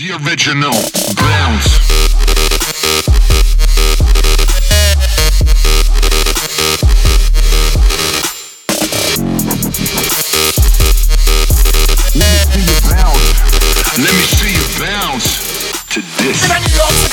the original. Bounce. Let me see you bounce to this.